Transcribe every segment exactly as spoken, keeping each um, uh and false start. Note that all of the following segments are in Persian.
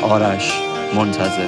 آرش منتظر.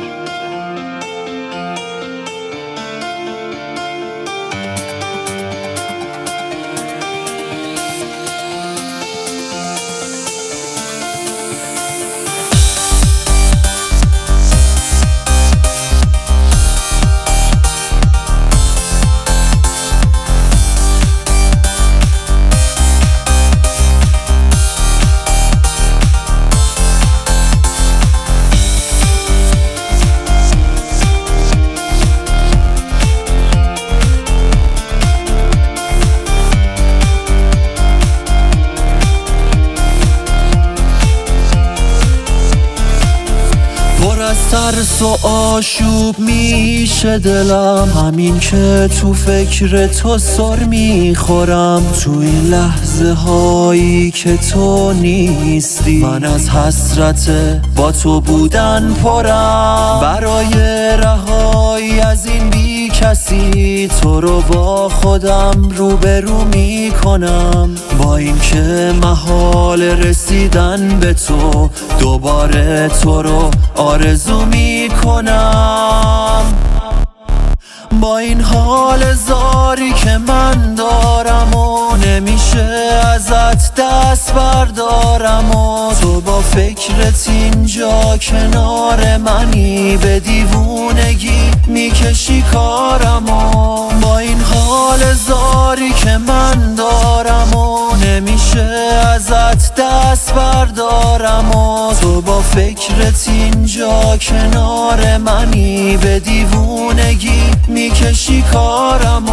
ترس و آشوب میشه دلم، همین که تو فکر تو سر میخورم. تو این لحظه هایی که تو نیستی، من از حسرت با تو بودن پرم. برای رهایی از این بی کسی، تو رو با خودم روبرو میکنم. با این که محال رسیدن به تو، دوباره تو رو آرزو میکنم. با این حال زاری که من دارم و نمیشه ازت دست بردارم، و تو با فکرت اینجا کنار منی، به دیوونگی میکشی کارم. و با این حال زاری که من دارم و نمیشه ازت دست بردارم، و تو با فکرت اینجا کنار منی، به دیوونگی میکشی کارم.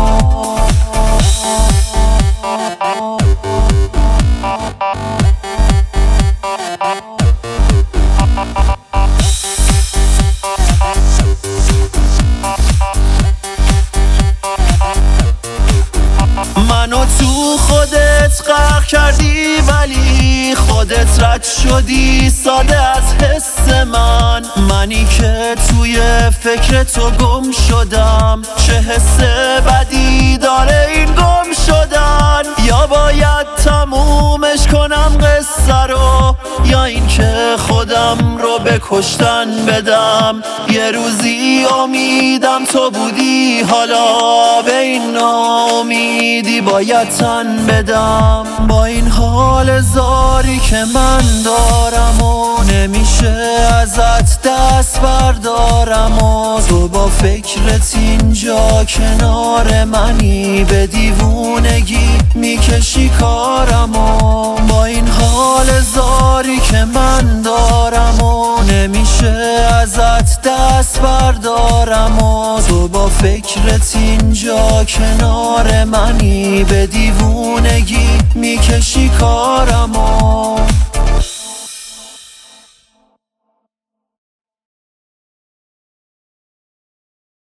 منو تو خودت غرق کردی، ولی خودت رد شدی ساده از حس من. منی که توی فکر تو گم شدم، چه حس بدی داره این گم شدن. یا باید تمومش کنم قصه رو، یا این که خودم رو به کشتن بدم. یه روزی امیدم تو بودی، حالا به این ناامیدی باید تن بدم. با این حال زاری که من دارم و نمیشه ازت دست بردارم، و تو با فکرت اینجا کنار منی، به دیوونگی میکشی کارم. و با این حال زاری که من دارم و نمیشه ازت دست بردارم، و تو با فکرت اینجا کنار منی، به دیوونگی میکشی کارم.